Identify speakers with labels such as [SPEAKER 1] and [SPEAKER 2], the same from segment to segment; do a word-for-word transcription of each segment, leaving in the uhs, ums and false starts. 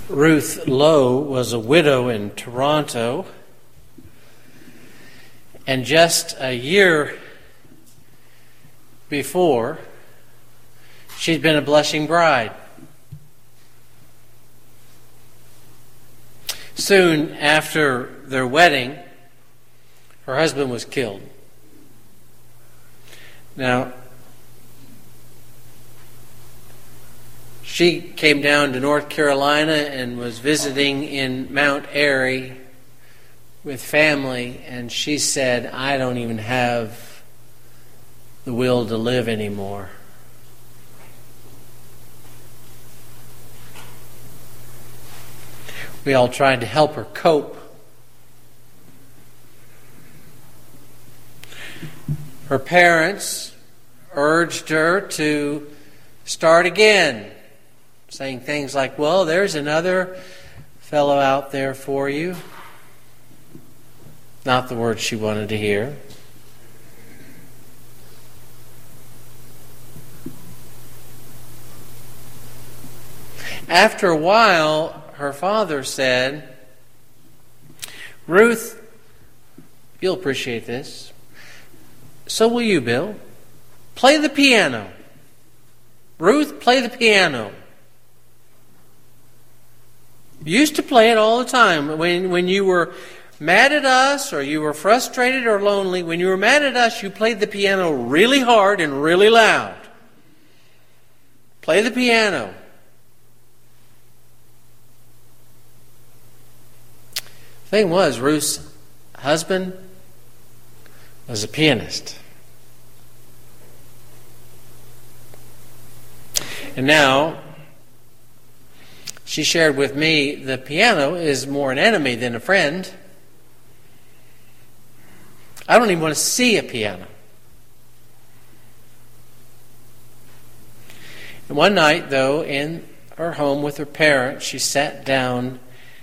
[SPEAKER 1] Ruth Lowe was a widow in Toronto, and just a year before, she'd been a blushing bride. Soon after their wedding, her husband was killed. Now, she came down to North Carolina and was visiting in Mount Airy with family, and she said, "I don't even have the will to live anymore." We all tried to help her cope. Her parents urged her to start again, saying things like, "Well, there's another fellow out there for you." Not the words she wanted to hear. After a while, her father said, "Ruth, you'll appreciate this. So will you, Bill. Play the piano. Ruth, play the piano. You used to play it all the time. When, when you were mad at us, or you were frustrated or lonely, when you were mad at us, you played the piano really hard and really loud. Play the piano." The thing was, Ruth's husband was a pianist. And now, she shared with me, the piano is more an enemy than a friend. I don't even want to see a piano. And one night, though, in her home with her parents, she sat down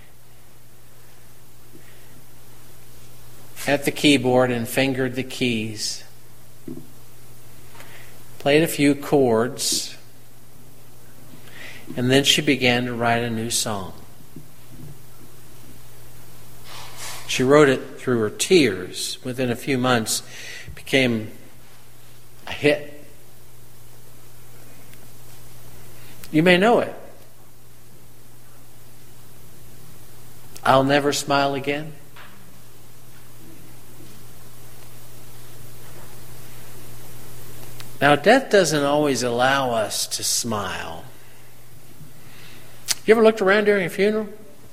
[SPEAKER 1] at the keyboard and fingered the keys. Played a few chords. And then she began to write a new song. She wrote it through her tears. Within a few months, it became a hit. You may know it. "I'll Never Smile Again." Now, death doesn't always allow us to smile. You ever looked around during a funeral?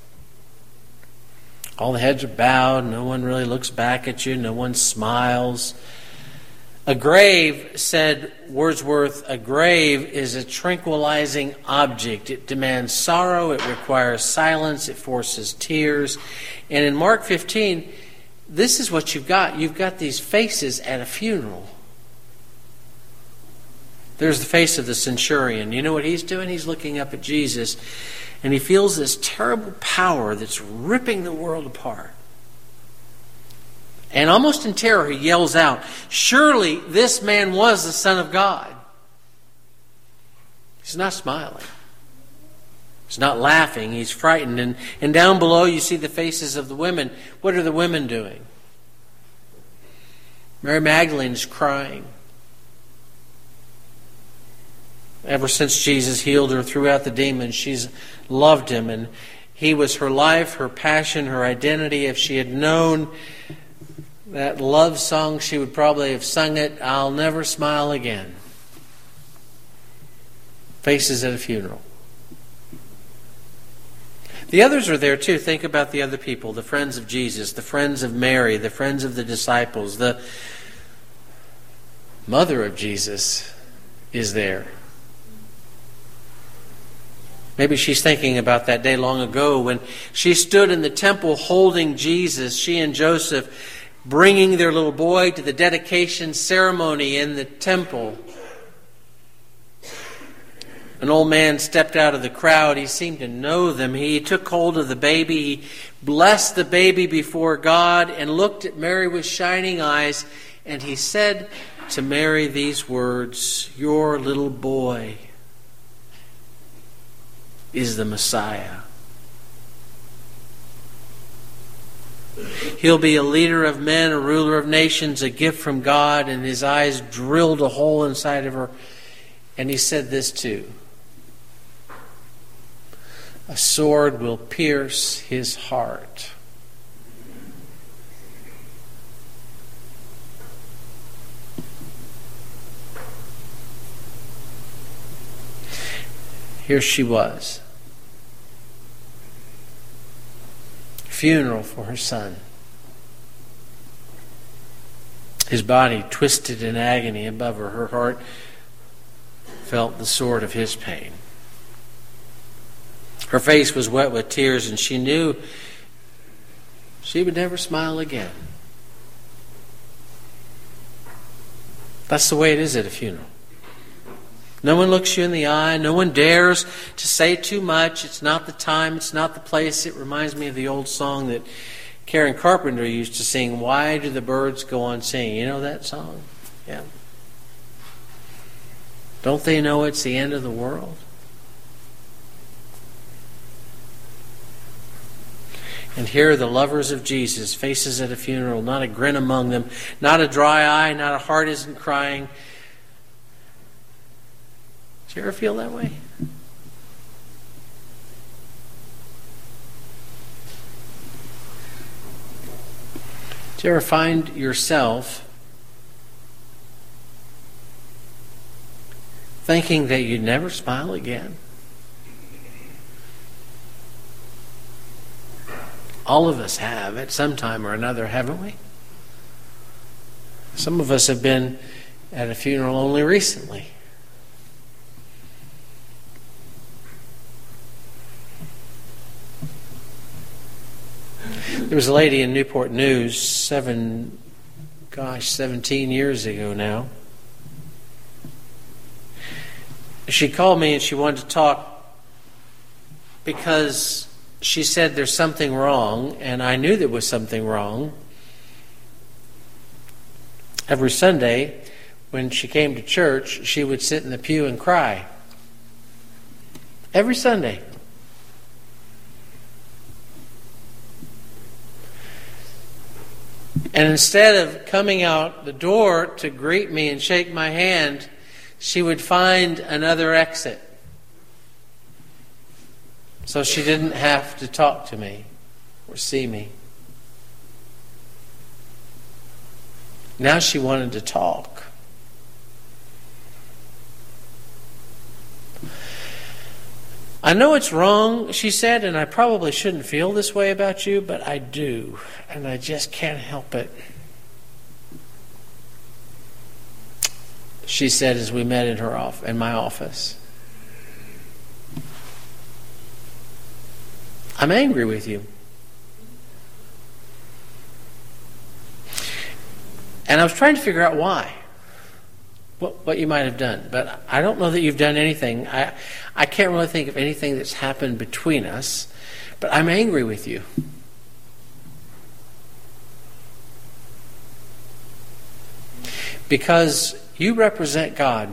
[SPEAKER 1] All the heads are bowed. No one really looks back at you. No one smiles. A grave, said Wordsworth, a grave is a tranquilizing object. It demands sorrow. It requires silence. It forces tears. And in Mark fifteen, this is what you've got. You've got these faces at a funeral. There's the face of the centurion. You know what he's doing? He's looking up at Jesus, and he feels this terrible power that's ripping the world apart. And almost in terror, he yells out, "Surely this man was the Son of God." He's not smiling. He's not laughing. He's frightened. And, and down below, you see the faces of the women. What are the women doing? Mary Magdalene is crying. Ever since Jesus healed her, threw out the demons, she's loved him, and he was her life, her passion, her identity. If she had known that love song, she would probably have sung it, "I'll Never Smile Again." Faces at a funeral. The others are there too. Think about the other people, the friends of Jesus, the friends of Mary, the friends of the disciples. The mother of Jesus is there. Maybe she's thinking about that day long ago when she stood in the temple holding Jesus, she and Joseph, bringing their little boy to the dedication ceremony in the temple. An old man stepped out of the crowd. He seemed to know them. He took hold of the baby. He blessed the baby before God and looked at Mary with shining eyes. And he said to Mary these words, "Your little boy is the Messiah." He'll be a leader of men, a ruler of nations, a gift from God. And his eyes drilled a hole inside of her. And he said this too. A sword will pierce his heart. Here she was. Funeral for her son. His body twisted in agony above her. Her heart felt the sword of his pain. Her face was wet with tears, and she knew she would never smile again. That's the way it is at a funeral. No one looks you in the eye. No one dares to say too much. It's not the time. It's not the place. It reminds me of the old song that Karen Carpenter used to sing, "Why do the birds go on singing?" You know that song? Yeah. Don't they know it's the end of the world? And here are the lovers of Jesus, faces at a funeral, not a grin among them, not a dry eye, not a heart isn't crying. Do you ever feel that way? Do you ever find yourself thinking that you'd never smile again? All of us have at some time or another, haven't we? Some of us have been at a funeral only recently. There was a lady in Newport News seven, gosh, seventeen years ago now. She called me and she wanted to talk because she said there's something wrong, and I knew there was something wrong. Every Sunday, when she came to church, she would sit in the pew and cry. Every Sunday. And instead of coming out the door to greet me and shake my hand, she would find another exit. So she didn't have to talk to me or see me. Now she wanted to talk. I know it's wrong, she said, and I probably shouldn't feel this way about you, but I do, and I just can't help it. She said as we met in her off in my office. I'm angry with you. And I was trying to figure out why. What, what you might have done. But I don't know that you've done anything. I, I can't really think of anything that's happened between us. But I'm angry with you. Because you represent God.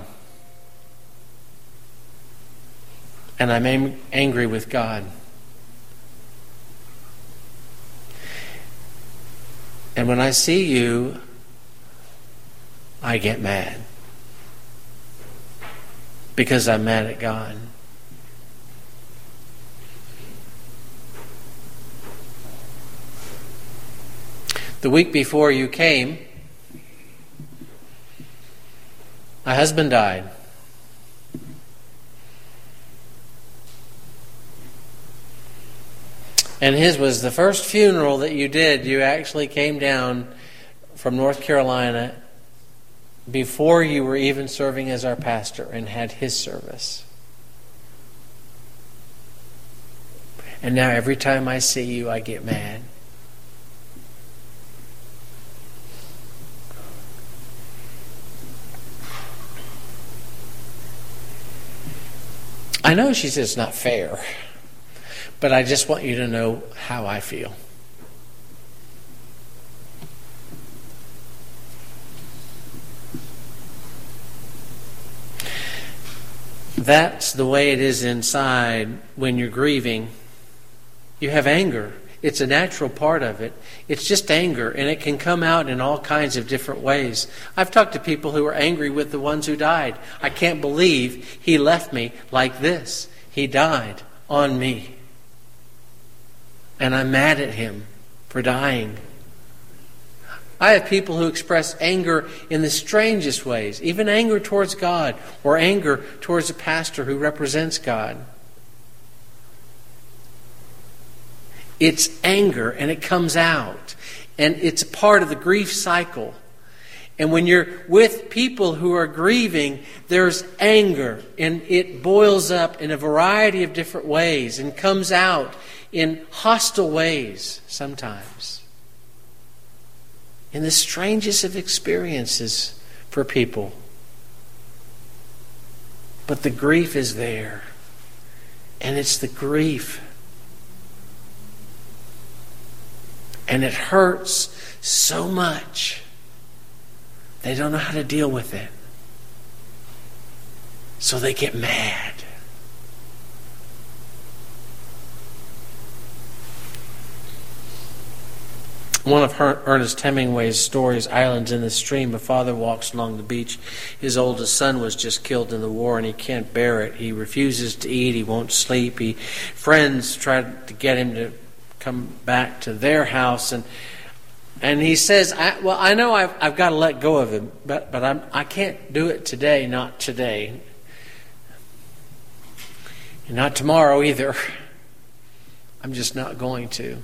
[SPEAKER 1] And I'm am- angry with God. And when I see you, I get mad. Because I'm mad at God. The week before you came, my husband died. And his was the first funeral that you did. You actually came down from North Carolina before you were even serving as our pastor and had his service. And now every time I see you, I get mad. I know she says it's not fair, but I just want you to know how I feel. That's the way it is inside when you're grieving. You have anger. It's a natural part of it. It's just anger, and it can come out in all kinds of different ways. I've talked to people who are angry with the ones who died. I can't believe he left me like this. He died on me. And I'm mad at him for dying. I have people who express anger in the strangest ways, even anger towards God or anger towards a pastor who represents God. It's anger, and it comes out, and it's a part of the grief cycle. And when you're with people who are grieving, there's anger, and it boils up in a variety of different ways and comes out in hostile ways sometimes. In the strangest of experiences for people. But the grief is there. And it's the grief. And it hurts so much. They don't know how to deal with it. So they get mad. One of Ernest Hemingway's stories, Islands in the Stream, a father walks along the beach. His oldest son was just killed in the war, and he can't bear it. He refuses to eat. He won't sleep. He, friends try to get him to come back to their house, and and he says, I, well, I know I've, I've got to let go of him, but, but I'm, I can't do it today, not today. And not tomorrow either. I'm just not going to.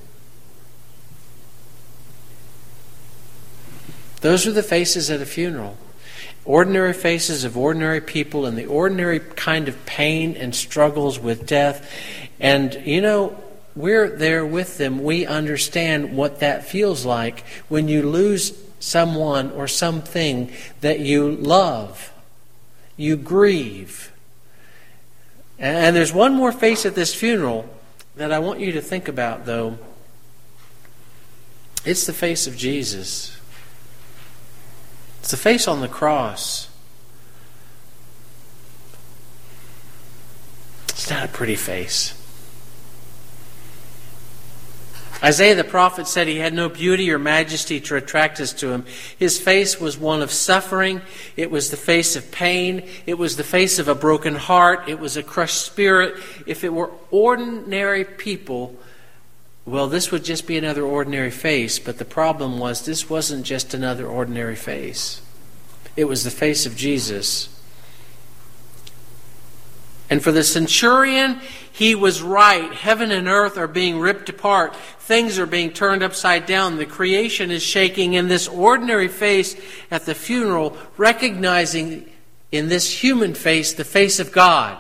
[SPEAKER 1] Those are the faces at a funeral. Ordinary faces of ordinary people and the ordinary kind of pain and struggles with death. And, you know, we're there with them. We understand what that feels like when you lose someone or something that you love. You grieve. And there's one more face at this funeral that I want you to think about, though. It's the face of Jesus. It's the face on the cross. It's not a pretty face. Isaiah the prophet said he had no beauty or majesty to attract us to him. His face was one of suffering. It was the face of pain. It was the face of a broken heart. It was a crushed spirit. If it were ordinary people, well, this would just be another ordinary face. But the problem was this wasn't just another ordinary face. It was the face of Jesus. And for the centurion, he was right. Heaven and earth are being ripped apart. Things are being turned upside down. The creation is shaking. And this ordinary face at the funeral, recognizing in this human face the face of God.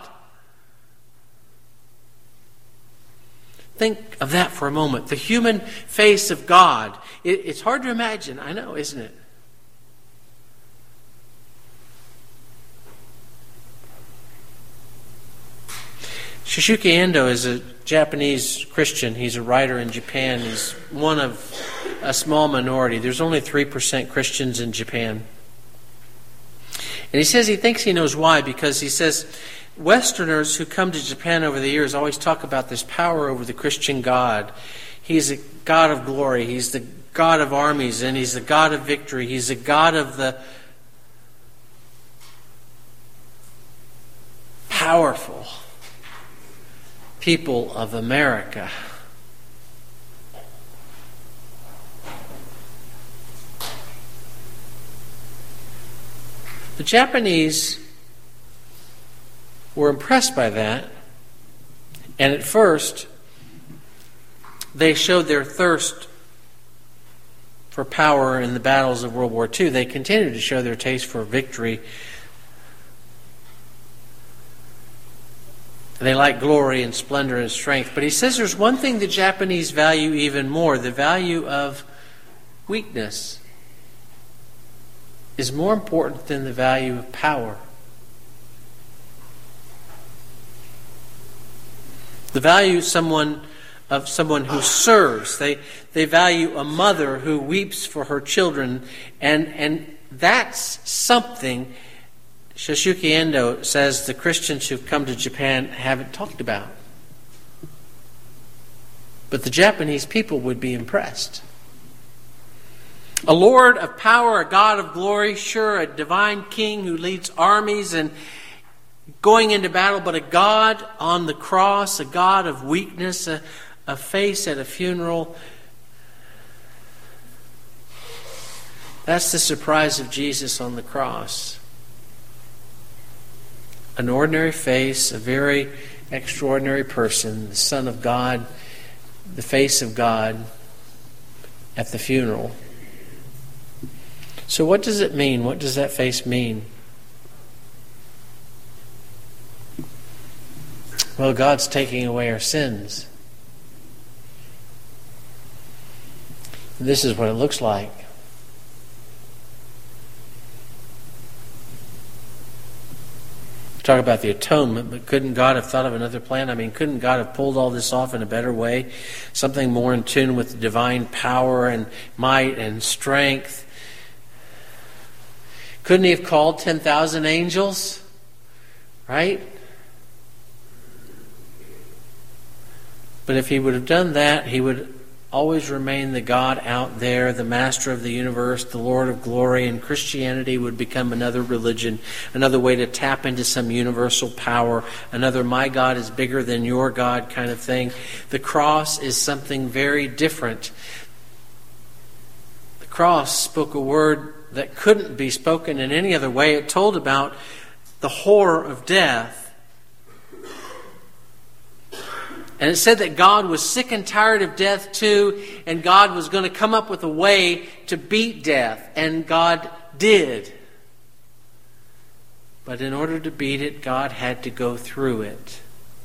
[SPEAKER 1] Think of that for a moment. The human face of God. It, it's hard to imagine. I know, isn't it? Shishuki Endo is a Japanese Christian. He's a writer in Japan. He's one of a small minority. There's only three percent Christians in Japan. And he says he thinks he knows why, because he says Westerners who come to Japan over the years always talk about this power over the Christian God. He's a God of glory. He's the God of armies, and He's the God of victory. He's the God of the powerful people of America. The Japanese were impressed by that, and at first they showed their thirst for power in the battles of World War Two. They continued to show their taste for victory. They like glory and splendor and strength. But he says there's one thing the Japanese value even more. The value of weakness is more important than the value of power. The value someone of someone who serves. They they value a mother who weeps for her children, and and that's something Shishuki Endo says the Christians who've come to Japan haven't talked about. But the Japanese people would be impressed. A Lord of power, a God of glory, sure, a divine king who leads armies and going into battle, but a God on the cross, a God of weakness, a, a face at a funeral. That's the surprise of Jesus on the cross. An ordinary face, a very extraordinary person, the Son of God, the face of God at the funeral. So what does it mean? What does that face mean? Well, God's taking away our sins. This is what it looks like. Talk about the atonement, but couldn't God have thought of another plan? I mean, couldn't God have pulled all this off in a better way? Something more in tune with divine power and might and strength. Couldn't he have called ten thousand angels? Right? But if he would have done that, he would always remain the God out there, the master of the universe, the Lord of glory, and Christianity would become another religion, another way to tap into some universal power, another my God is bigger than your God kind of thing. The cross is something very different. The cross spoke a word that couldn't be spoken in any other way. It told about the horror of death. And it said that God was sick and tired of death too, and God was going to come up with a way to beat death. And God did. But in order to beat it, God had to go through it.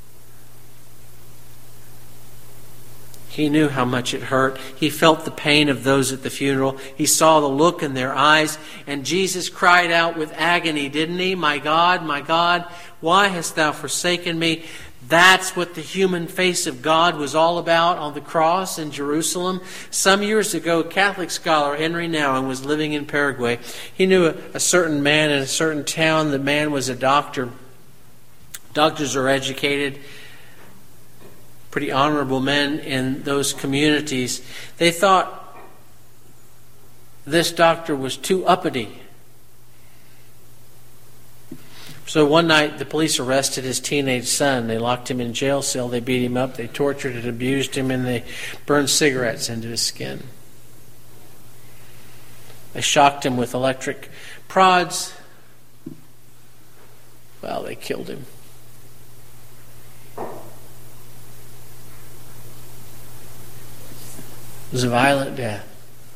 [SPEAKER 1] He knew how much it hurt. He felt the pain of those at the funeral. He saw the look in their eyes. And Jesus cried out with agony, didn't he? My God, my God, why hast thou forsaken me? That's what the human face of God was all about on the cross in Jerusalem. Some years ago, a Catholic scholar, Henry Nouwen, was living in Paraguay. He knew a, a certain man in a certain town. The man was a doctor. Doctors are educated, pretty honorable men in those communities. They thought this doctor was too uppity. So one night the police arrested his teenage son. They locked him in a jail cell. They beat him up. They tortured and abused him, and they burned cigarettes into his skin. They shocked him with electric prods. Well, they killed him. It was a violent death.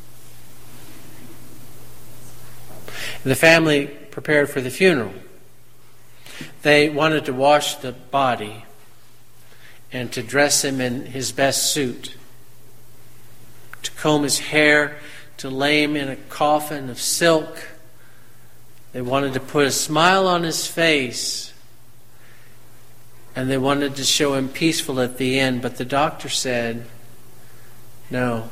[SPEAKER 1] The family prepared for the funeral. They wanted to wash the body and to dress him in his best suit, to comb his hair, to lay him in a coffin of silk. They wanted to put a smile on his face, and they wanted to show him peaceful at the end. But the doctor said, no.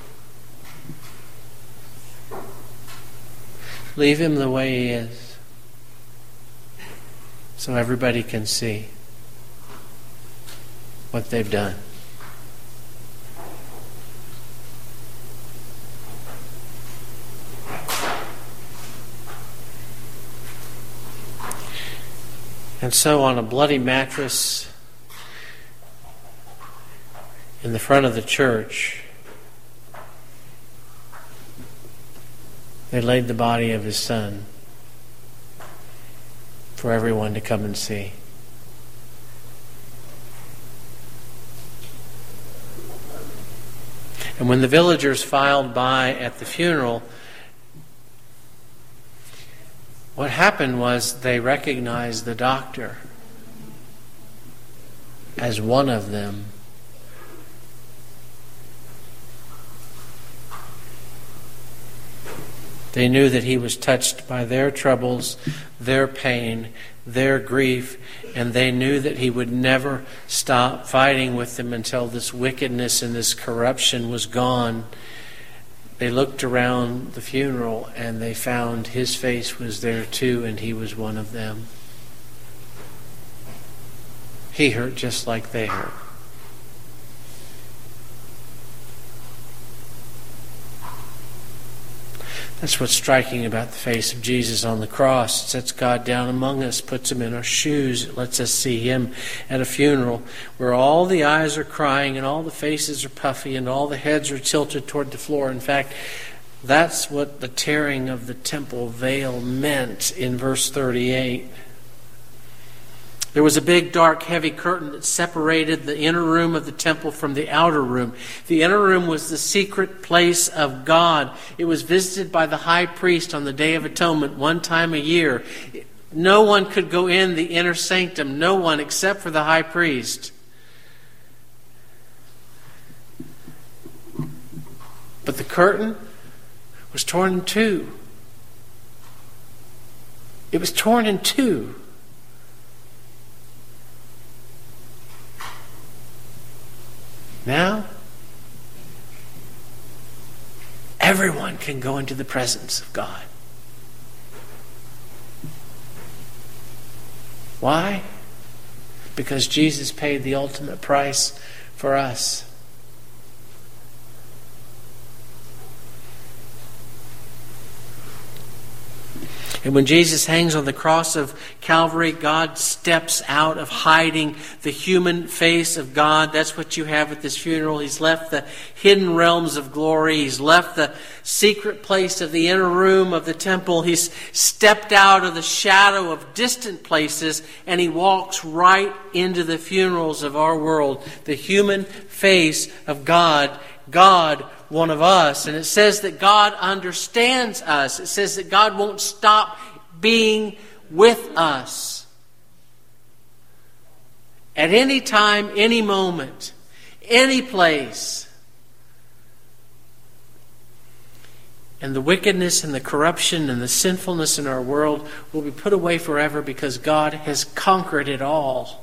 [SPEAKER 1] Leave him the way he is, so everybody can see what they've done. And so on a bloody mattress in the front of the church, they laid the body of his son for everyone to come and see. And when the villagers filed by at the funeral, what happened was they recognized the doctor as one of them. They knew that he was touched by their troubles, their pain, their grief, and they knew that he would never stop fighting with them until this wickedness and this corruption was gone. They looked around the funeral and they found his face was there too, and he was one of them. He hurt just like they hurt. That's what's striking about the face of Jesus on the cross. It sets God down among us, puts him in our shoes. It lets us see him at a funeral where all the eyes are crying and all the faces are puffy and all the heads are tilted toward the floor. In fact, that's what the tearing of the temple veil meant in verse thirty-eight. There was a big, dark, heavy curtain that separated the inner room of the temple from the outer room. The inner room was the secret place of God. It was visited by the high priest on the Day of Atonement one time a year. No one could go in the inner sanctum, no one except for the high priest. But the curtain was torn in two. It was torn in two. Now, everyone can go into the presence of God. Why? Because Jesus paid the ultimate price for us. And when Jesus hangs on the cross of Calvary, God steps out of hiding the human face of God. That's what you have at this funeral. He's left the hidden realms of glory. He's left the secret place of the inner room of the temple. He's stepped out of the shadow of distant places, and he walks right into the funerals of our world. The human face of God. God, one of us. And it says that God understands us. It says that God won't stop being with us. At any time, any moment, any place. And the wickedness and the corruption and the sinfulness in our world will be put away forever because God has conquered it all.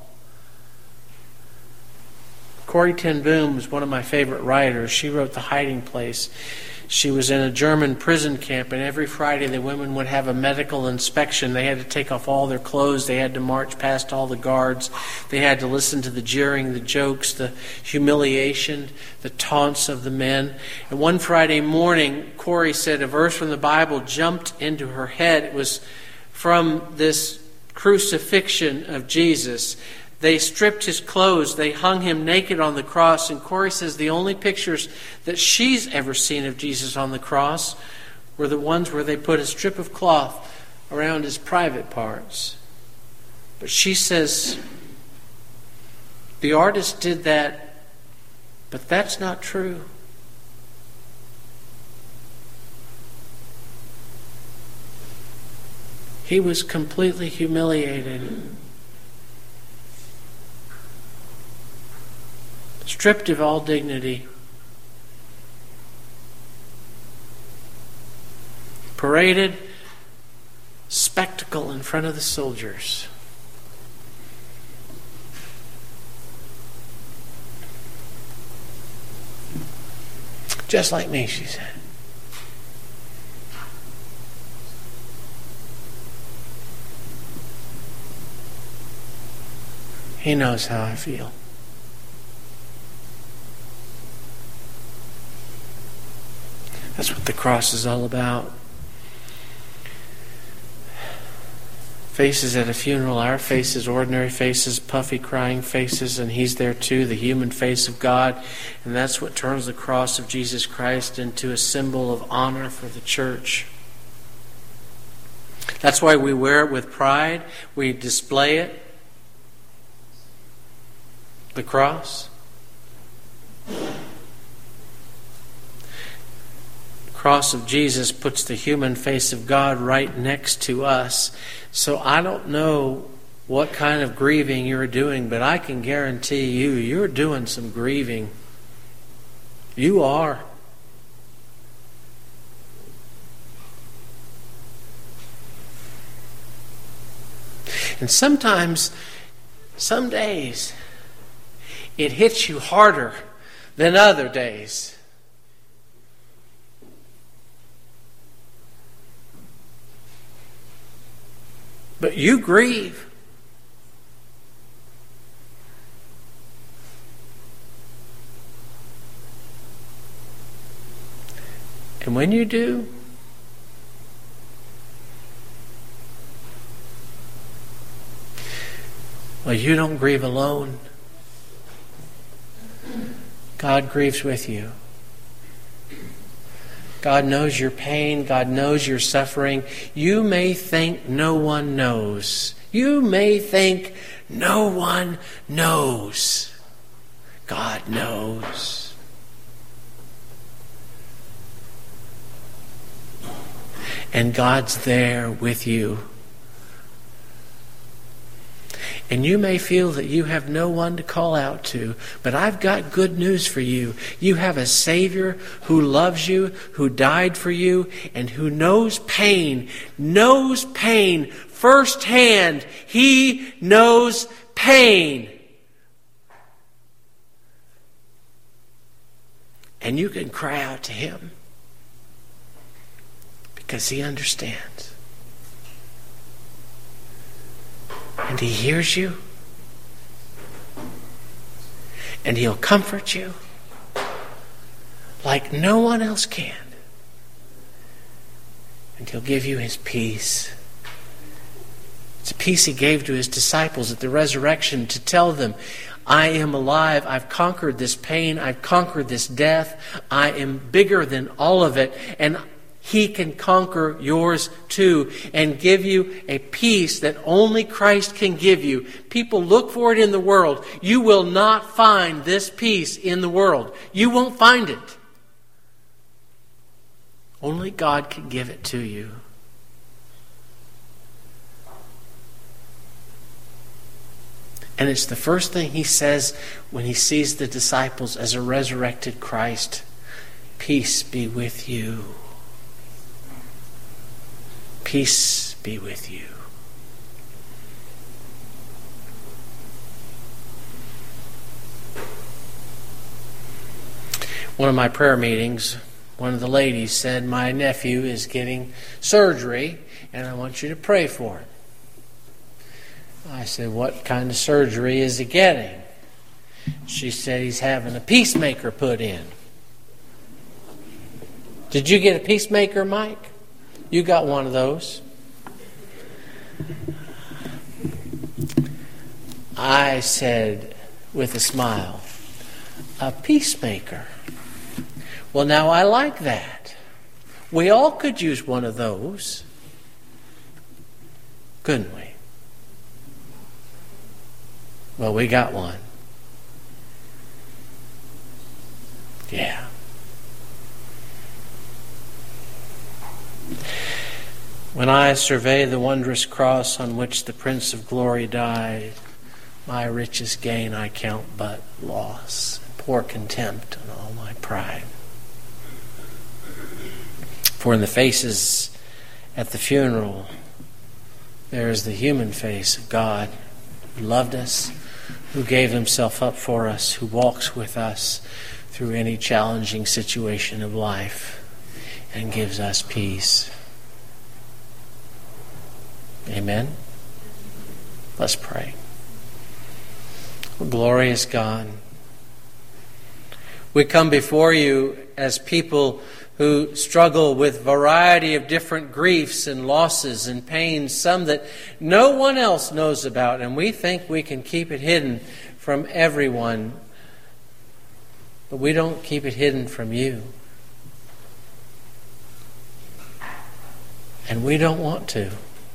[SPEAKER 1] Corrie ten Boom is one of my favorite writers. She wrote The Hiding Place. She was in a German prison camp, and every Friday the women would have a medical inspection. They had to take off all their clothes. They had to march past all the guards. They had to listen to the jeering, the jokes, the humiliation, the taunts of the men. And one Friday morning, Corrie said a verse from the Bible jumped into her head. It was from this crucifixion of Jesus. They stripped his clothes. They hung him naked on the cross. And Corrie says the only pictures that she's ever seen of Jesus on the cross were the ones where they put a strip of cloth around his private parts. But she says the artist did that, but that's not true. He was completely humiliated. Stripped of all dignity, paraded spectacle in front of the soldiers. Just like me, she said. He knows how I feel. That's what the cross is all about. Faces at a funeral, our faces, ordinary faces, puffy crying faces, and he's there too, the human face of God. And that's what turns the cross of Jesus Christ into a symbol of honor for the church. That's why we wear it with pride. We display it. The cross. Cross of Jesus puts the human face of God right next to us. So I don't know what kind of grieving you're doing, but I can guarantee you, you're doing some grieving. You are. And sometimes, some days, it hits you harder than other days. But you grieve. And when you do, Well, you don't grieve alone. God grieves with you. God knows your pain. God knows your suffering. You may think no one knows. You may think no one knows. God knows. And God's there with you. And you may feel that you have no one to call out to, but I've got good news for you. You have a Savior who loves you, who died for you, and who knows pain, knows pain firsthand. He knows pain. And you can cry out to Him because He understands. And He hears you. And He'll comfort you like no one else can. And He'll give you His peace. It's a peace He gave to His disciples at the resurrection to tell them, I am alive. I've conquered this pain. I've conquered this death. I am bigger than all of it. And He can conquer yours too and give you a peace that only Christ can give you. People look for it in the world. You will not find this peace in the world. You won't find it. Only God can give it to you. And it's the first thing He says when He sees the disciples as a resurrected Christ. Peace be with you. Peace be with you. One of my prayer meetings, one of the ladies said, my nephew is getting surgery and I want you to pray for him. I said, what kind of surgery is he getting? She said, he's having a pacemaker put in. Did you get a pacemaker, Mike? You got one of those. I said with a smile, a peacemaker. Well, now I like that. We all could use one of those. Couldn't we? Well, we got one. Yeah. When I survey the wondrous cross on which the Prince of Glory died, my richest gain I count but loss, pour contempt on all my pride. For in the faces at the funeral, there is the human face of God who loved us, who gave Himself up for us, who walks with us through any challenging situation of life and gives us peace. Amen? Let's pray. Glorious God, we come before You as people who struggle with a variety of different griefs and losses and pains, some that no one else knows about, and we think we can keep it hidden from everyone. But we don't keep it hidden from You. And we don't want to.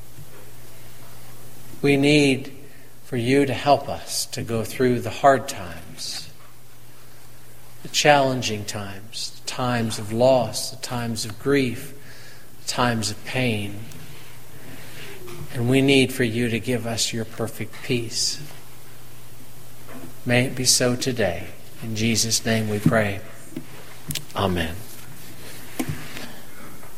[SPEAKER 1] We need for You to help us to go through the hard times, the challenging times, the times of loss, the times of grief, the times of pain. And we need for You to give us Your perfect peace. May it be so today. In Jesus' name we pray. Amen.